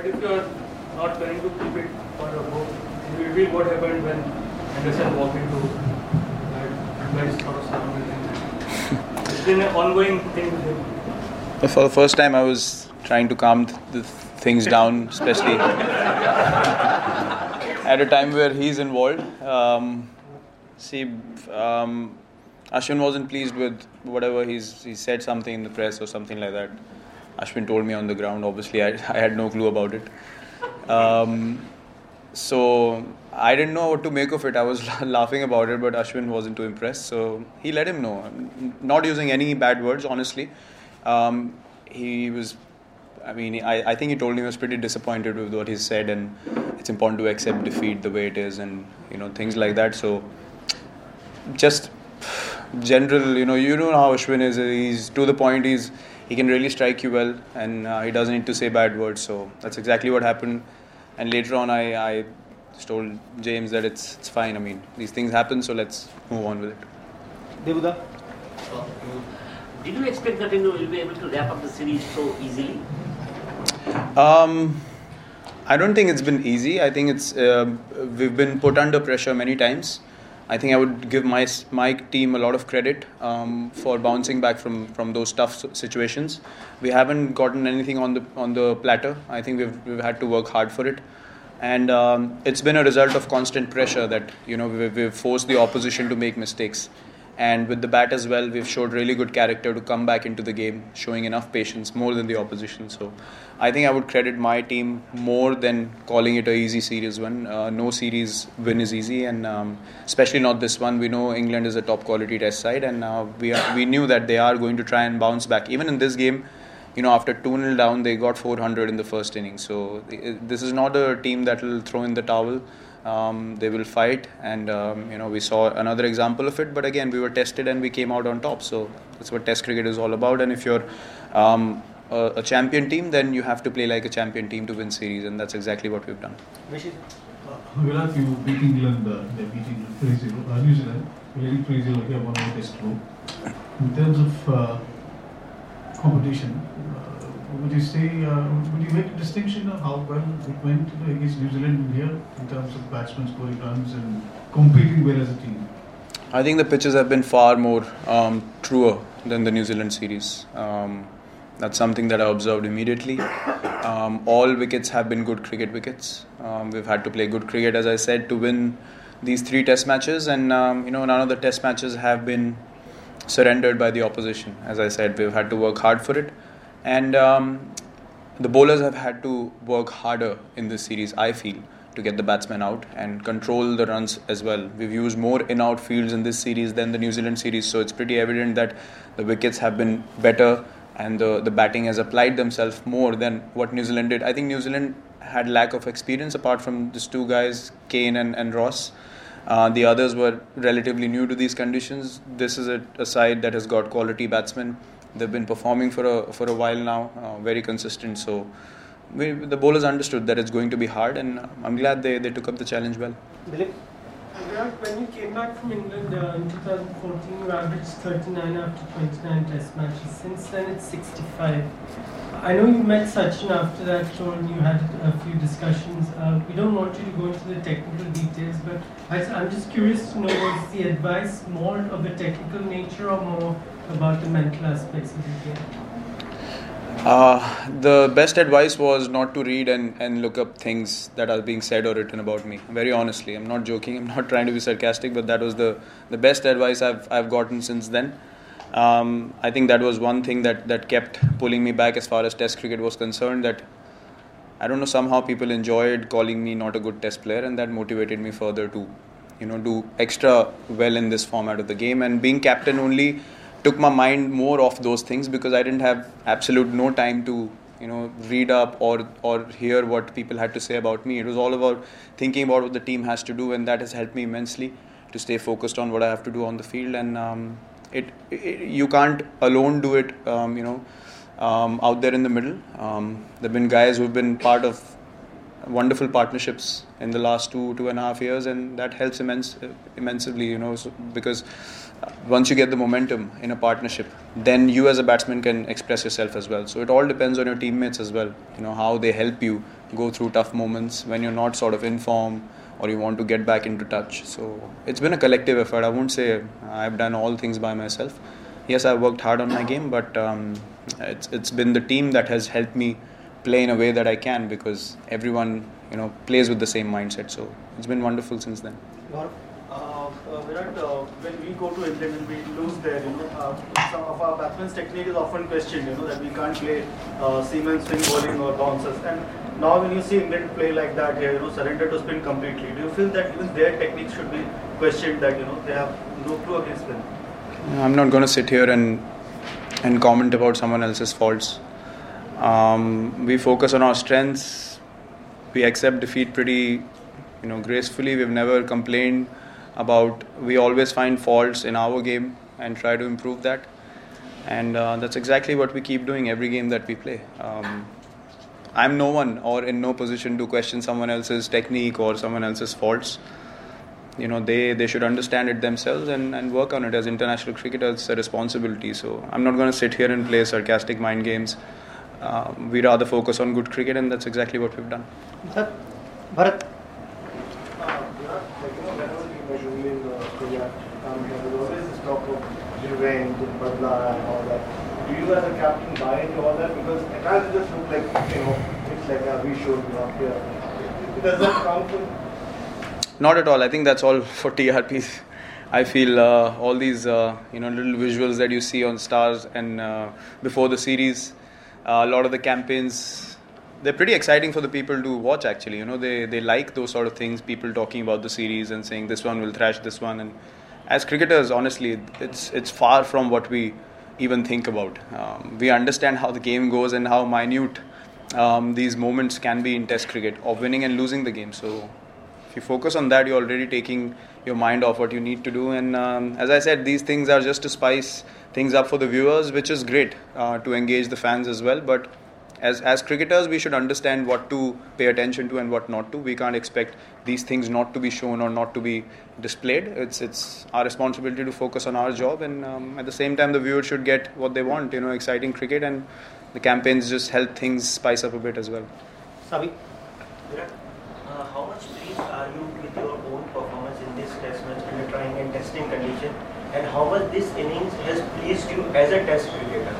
But if you're not trying to keep it for a go, you reveal what happened when Henderson walked into that guys sort of surrounded. It's been an ongoing thing with him. For the first time, I was trying to calm the things down, especially at a time where he's involved. Ashwin wasn't pleased with whatever he said something in the press or something like that. Ashwin told me on the ground. Obviously, I had no clue about it. So I didn't know what to make of it. I was laughing about it, but Ashwin wasn't too impressed. So he let him know. Not using any bad words, honestly. He was. I think he told me he was pretty disappointed with what he said, and it's important to accept defeat the way it is, and things like that. So just general, you know how Ashwin is. He's to the point. He can really strike you well, and he doesn't need to say bad words. So that's exactly what happened. And later on, I just told James that it's fine. I mean, these things happen, so let's move on with it. Devuda? Did you expect that you will be able to wrap up the series so easily? I don't think it's been easy. I think we've been put under pressure many times. I think I would give my team a lot of credit for bouncing back from those tough situations. We haven't gotten anything on the platter. I think we've had to work hard for it, and it's been a result of constant pressure that we've forced the opposition to make mistakes. And with the bat as well, we've showed really good character to come back into the game, showing enough patience, more than the opposition. So I think I would credit my team more than calling it an easy series win. No series win is easy, and especially not this one. We know England is a top quality test side, and we knew that they are going to try and bounce back. Even in this game, after 2-0 down, they got 400 in the first inning. So this is not a team that will throw in the towel. They will fight, and we saw another example of it. But again, we were tested and we came out on top. So that's what Test cricket is all about. And if you're a champion team, then you have to play like a champion team to win series, and that's exactly what we've done. Virat, you beat England, they beat England 3-0. New Zealand, really 3-0 here, one more test row. In terms of competition, would you say, would you make a distinction of how well it went against New Zealand here in terms of batsmen scoring runs and competing well as a team? I think the pitches have been far more truer than the New Zealand series. That's something that I observed immediately. All wickets have been good cricket wickets. We've had to play good cricket, as I said, to win these 3 test matches, and none of the test matches have been surrendered by the opposition. As I said, we've had to work hard for it. And the bowlers have had to work harder in this series, I feel, to get the batsmen out and control the runs as well. We've used more in-out fields in this series than the New Zealand series, so it's pretty evident that the wickets have been better and the batting has applied themselves more than what New Zealand did. I think New Zealand had lack of experience apart from these 2 guys, Kane and Ross. The others were relatively new to these conditions. This is a side that has got quality batsmen. They've been performing for a while now, very consistent. So the bowlers understood that it's going to be hard, and I'm glad they took up the challenge well. Dilip? When you came back from England in 2014, you averaged 39 after 29 test matches. Since then, it's 65. I know you met Sachin after that tour and you had a few discussions. We don't want you to go into the technical details, but I'm just curious to know, was the advice more of a technical nature or more about the mental aspects of the game? The best advice was not to read and look up things that are being said or written about me. Very honestly, I'm not joking. I'm not trying to be sarcastic, but that was the best advice I've gotten since then. I think that was one thing that kept pulling me back as far as Test cricket was concerned. That I don't know, somehow people enjoyed calling me not a good Test player, and that motivated me further to, do extra well in this format of the game. And being captain only took my mind more off those things because I didn't have absolute no time to read up or hear what people had to say about me. It was all about thinking about what the team has to do, and that has helped me immensely to stay focused on what I have to do on the field. And you can't alone do it out there in the middle. There have been guys who've been part of wonderful partnerships in the last 2.5 years, and that helps immensely, because once you get the momentum in a partnership, then you as a batsman can express yourself as well. So it all depends on your teammates as well, how they help you go through tough moments when you're not sort of in form or you want to get back into touch. So it's been a collective effort. I won't say I've done all things by myself. Yes, I've worked hard on my game, but it's been the team that has helped me play in a way that I can, because everyone plays with the same mindset. So it's been wonderful since then. Virat, when we go to England and we lose there, some of our batsmen's technique is often questioned, that we can't play seaman swing bowling or bouncers. And now when you see England play like that here, surrender to spin completely, do you feel that even their techniques should be questioned, that they have no clue against spin? I'm not going to sit here and comment about someone else's faults. We focus on our strengths. We accept defeat pretty, gracefully. We've never complained about. We always find faults in our game and try to improve that. And that's exactly what we keep doing every game that we play. I'm no one or in no position to question someone else's technique or someone else's faults. They should understand it themselves and work on it. As international cricketers, it's a responsibility. So I'm not going to sit here and play sarcastic mind games. We rather focus on good cricket, and that's exactly what we've done. Bharat. Whenever you measure in Korea, there's always this talk of revenge and badla and all that. Do you as a captain buy into all that? Because it can't just look like, it's like we showed here. Does that count for? Not at all. I think that's all for TRP. I feel all these little visuals that you see on Stars and before the series, a lot of the campaigns, they're pretty exciting for the people to watch actually. They like those sort of things, people talking about the series and saying this one will thrash this one. And as cricketers, honestly, it's far from what we even think about. We understand how the game goes and how minute these moments can be in Test cricket of winning and losing the game. So if you focus on that, you're already taking your mind off what you need to do. And as I said, these things are just to spice things up for the viewers, which is great to engage the fans as well. But as cricketers, we should understand what to pay attention to and what not to. We can't expect these things not to be shown or not to be displayed. It's our responsibility to focus on our job, and at the same time, the viewers should get what they want. Exciting cricket, and the campaigns just help things spice up a bit as well. Sabi. How much pleased are you with your own performance in this test match in a trying and testing condition, and how much this innings has pleased you as a test cricketer?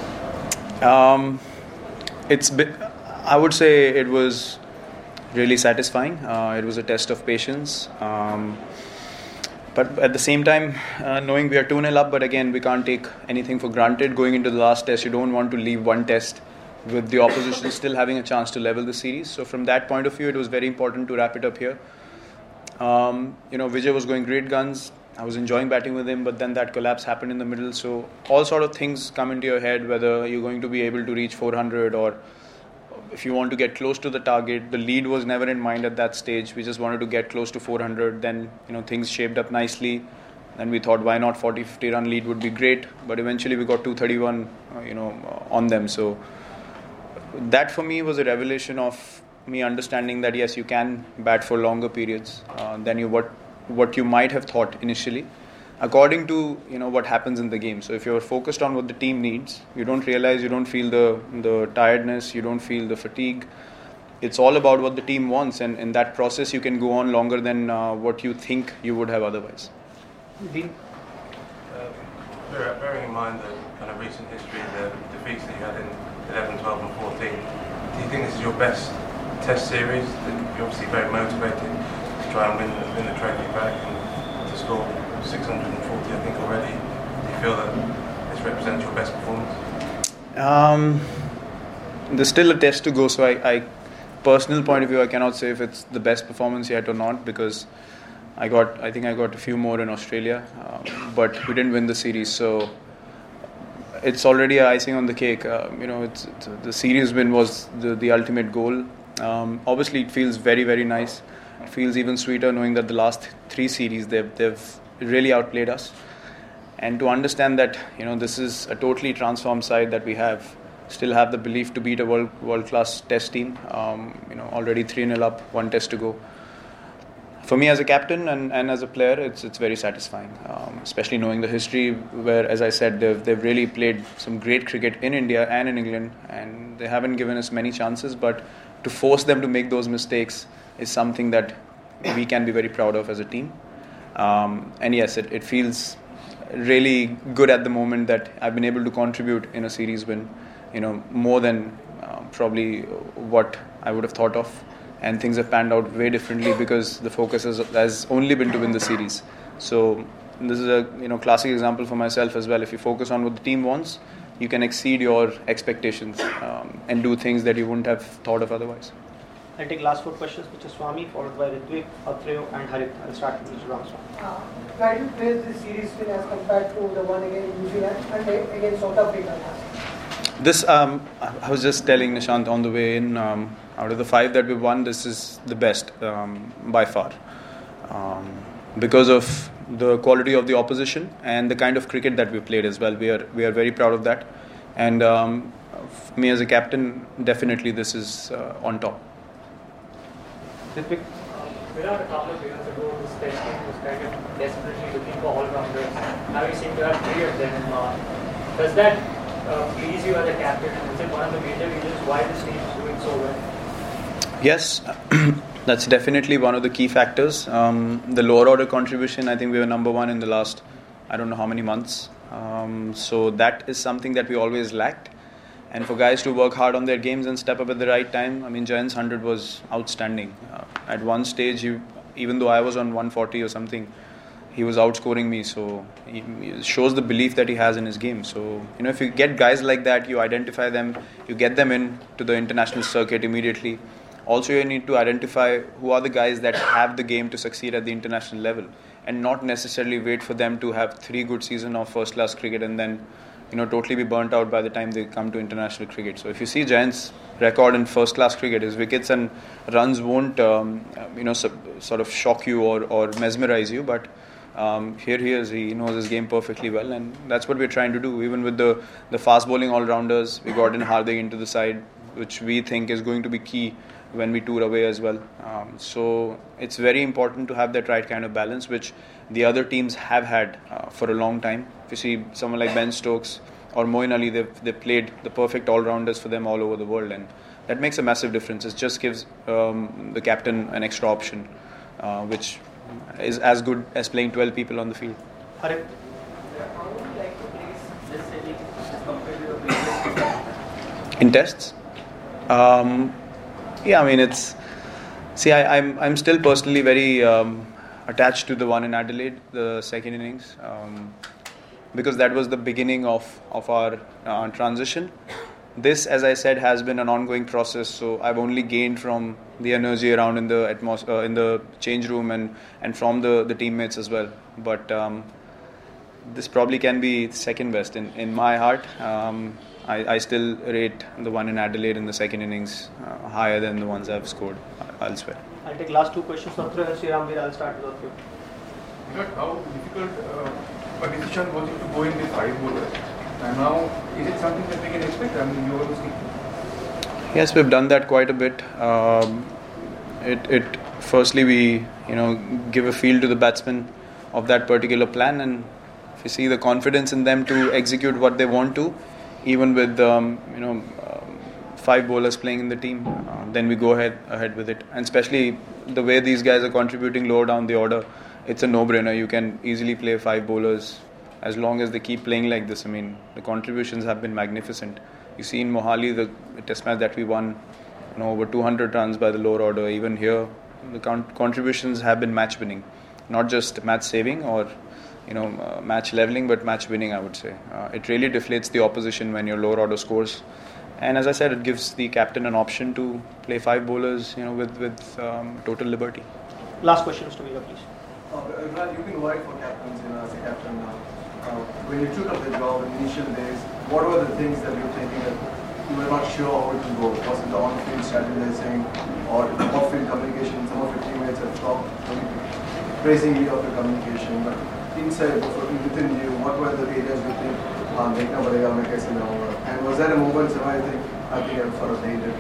I would say it was really satisfying. It was a test of patience. But at the same time, knowing we are 2-0 up, but again, we can't take anything for granted. Going into the last test, you don't want to leave one test with the opposition still having a chance to level the series. So from that point of view, it was very important to wrap it up here. Vijay was going great guns. I was enjoying batting with him, but then that collapse happened in the middle. So all sort of things come into your head, whether you're going to be able to reach 400 or if you want to get close to the target. The lead was never in mind at that stage. We just wanted to get close to 400. Then, things shaped up nicely. Then we thought, why not 40-50 run lead would be great. But eventually we got 231, on them. So that for me was a revelation of me understanding that yes, you can bat for longer periods than what you might have thought initially, according to what happens in the game. So if you're focused on what the team needs, you don't realize, you don't feel the tiredness, you don't feel the fatigue. It's all about what the team wants, and in that process you can go on longer than what you think you would have otherwise. Dean. Bearing in mind the kind of recent history, the defeats that you had in 11, 12 and 14, do you think this is your best test series? You're obviously very motivated to try and win the trophy back and to score 640 I think already. Do you feel that this represents your best performance? There's still a test to go, so I personal point of view, I cannot say if it's the best performance yet or not, because I think I got a few more in Australia, but we didn't win the series, so it's already icing on the cake. The series win was the ultimate goal. Obviously, it feels very, very nice. It feels even sweeter knowing that the last 3 series they've really outplayed us. And to understand that this is a totally transformed side that we have, still have the belief to beat a world class Test team. Already 3-0 up, one Test to go. For me as a captain and as a player, it's very satisfying, especially knowing the history where, as I said, they've really played some great cricket in India and in England, and they haven't given us many chances, but to force them to make those mistakes is something that we can be very proud of as a team. And yes, it feels really good at the moment that I've been able to contribute in a series win, more than probably what I would have thought of. And things have panned out way differently because the focus has only been to win the series. So this is a classic example for myself as well. If you focus on what the team wants, you can exceed your expectations and do things that you wouldn't have thought of otherwise. I'll take last 4 questions, which is Swami, followed by Ritvik, Atreyo and Harit. I'll start with Mr. Ramaswamy. Why do you praise this series win as compared to the one against New Zealand and against South Africa? This, I was just telling Nishant on the way in, out of the 5 that we won, this is the best by far. Because of the quality of the opposition and the kind of cricket that we played as well. We are very proud of that. And for me as a captain, definitely this is on top. Ritvik? Virat, a couple of years ago, this Test team was kind of desperately looking for all-rounders. Now you seem to have 3 of them. Does that please you as a captain, and is it one of the major reasons why this team is doing so well? Yes, that's definitely one of the key factors. The lower order contribution, I think we were number 1 in the last, I don't know how many months. So that is something that we always lacked. And for guys to work hard on their games and step up at the right time, I mean, Jayant's 100 was outstanding. At one stage, even though I was on 140 or something, he was outscoring me. So it shows the belief that he has in his game. So, if you get guys like that, you identify them, you get them in to the international circuit immediately. Also, you need to identify who are the guys that have the game to succeed at the international level and not necessarily wait for them to have 3 good seasons of first-class cricket and then, totally be burnt out by the time they come to international cricket. So if you see Jayant's record in first-class cricket, his wickets and runs won't, sort of shock you or mesmerize you, but here he is. He knows his game perfectly well, and that's what we're trying to do. Even with the fast bowling all-rounders, we got in Hardik into the side, which we think is going to be key when we tour away as well. So it's very important to have that right kind of balance, which the other teams have had for a long time. If you see someone like Ben Stokes or Moeen Ali, they've played the perfect all-rounders for them all over the world, and that makes a massive difference. It just gives the captain an extra option, which is as good as playing 12 people on the field. Harit? How would you like to place this inning as compared to your previous In tests? Yeah, I mean, I'm still personally very attached to the one in Adelaide, the second innings, because that was the beginning of our transition. This, as I said, has been an ongoing process, so I've only gained from the energy around in the atmosphere, in the change room and from the teammates as well. But this probably can be second best in my heart. I still rate the one in Adelaide in the second innings higher than the ones I've scored elsewhere. I'll take last 2 questions. Atreyo and Sriram, I'll start with Atreyo. How difficult a decision was it to go in with 5 bowlers? And now, is it something that we can expect? I mean, you want to see? Yes, we've done that quite a bit. Firstly, we give a feel to the batsmen of that particular plan, and if you see the confidence in them to execute what they want to, even with 5 bowlers playing in the team, then we go ahead with it. And especially the way these guys are contributing lower down the order, it's a no-brainer. You can easily play 5 bowlers as long as they keep playing like this. I mean, the contributions have been magnificent. You see in Mohali, the test match that we won, over 200 runs by the lower order. Even here, the contributions have been match-winning, not just match-saving or match leveling, but match winning, I would say. It really deflates the opposition when your lower order scores. And as I said, it gives the captain an option to play 5 bowlers, with total liberty. Last question, Mr. Vega, please. You've been worried for captains, as a captain now. When you took up the job in initial days, what were the things that you were thinking that you were not sure how it would go? Was it the on-field strategizing or off-field communication? Some of your teammates have talked praisingly of the communication, but inside within you? What were the areas you think देखना पड़ेगा मैं कैसे जाऊँगा? And was there a moment I think for a dated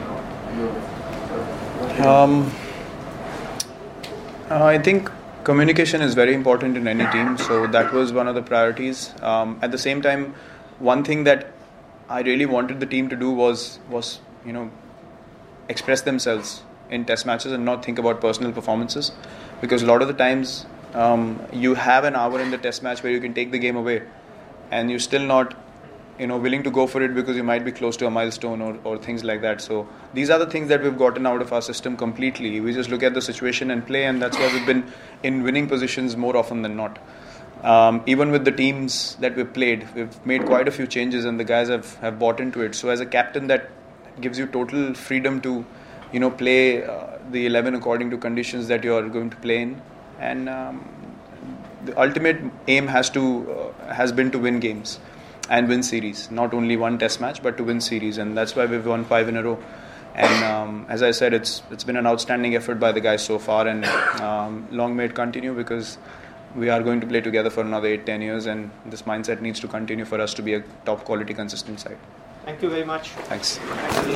I think communication is very important in any team, so that was one of the priorities. At the same time, one thing that I really wanted the team to do was express themselves in test matches and not think about personal performances, because a lot of the times you have an hour in the test match where you can take the game away and you're still not willing to go for it because you might be close to a milestone or things like that. So these are the things that we've gotten out of our system completely. We just look at the situation and play, and that's why we've been in winning positions more often than not. Even with the teams that we've played, we've made quite a few changes and the guys have bought into it. So as a captain, that gives you total freedom to play the 11 according to conditions that you are going to play in. And the ultimate aim has been to win games and win series, not only one test match but to win series, and that's why we've won 5 in a row. And as I said, it's been an outstanding effort by the guys so far, and long may it continue, because we are going to play together for another 8-10 years, and this mindset needs to continue for us to be a top quality consistent side. Thank you very much. Thanks.